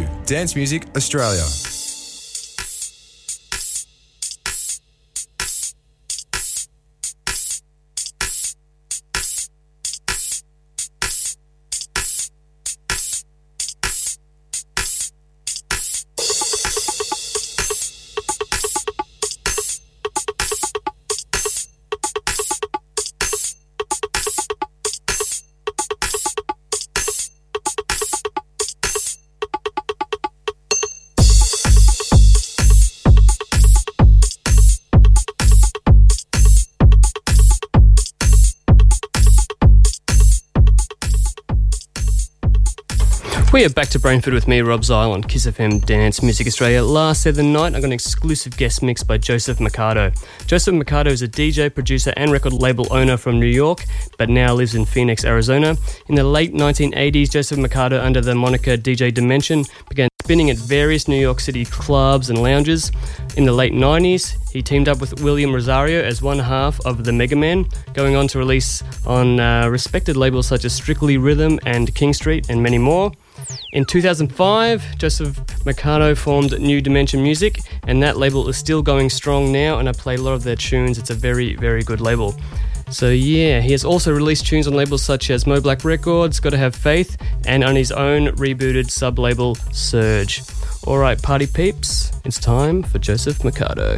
to Dance Music Australia. We are back to Brainfood with me, Rob Zile, on Kiss FM Dance Music Australia. Last Saturday night, I got an exclusive guest mix by Joseph Mercado. Joseph Mercado is a DJ, producer and record label owner from New York, but now lives in Phoenix, Arizona. In the late 1980s, Joseph Mercado, under the moniker DJ Dimension, began spinning at various New York City clubs and lounges. In the late 90s, he teamed up with William Rosario as one half of the Mega Man, going on to release on respected labels such as Strictly Rhythm and King Street and many more. In 2005, Joseph Mercado formed New Dimension Music, and that label is still going strong now, and I play a lot of their tunes. It's a very, very good label. So yeah, he has also released tunes on labels such as Mo Black Records, Gotta Have Faith, and on his own rebooted sub-label Surge. Alright, party peeps, it's time for Joseph Mercado.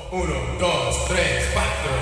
1, 2, 3, 4.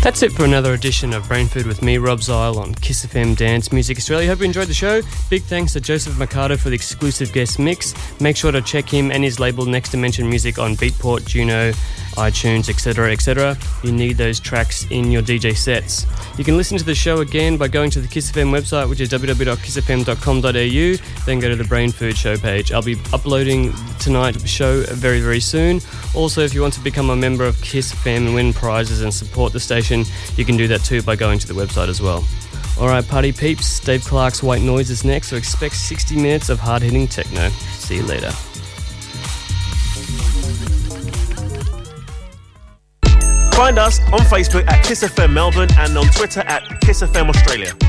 That's it for another edition of Brain Food with me, Rob Zile, on Kiss FM Dance Music Australia. Hope you enjoyed the show. Big thanks to Joseph Mercado for the exclusive guest mix. Make sure to check him and his label Next Dimension Music on Beatport, Juno, iTunes, etc., etc. You need those tracks in your DJ sets. You can listen to the show again by going to the Kiss FM website, which is www.kissfm.com.au. Then go to the Brain Food show page. I'll be uploading tonight's show very, very soon. Also, if you want to become a member of Kiss FM and win prizes and support the station, you can do that too by going to the website as well. Alright, party peeps, Dave Clark's White Noise is next, so expect 60 minutes of hard-hitting techno. See you later. Find us on Facebook at Kiss FM Melbourne and on Twitter at Kiss FM Australia.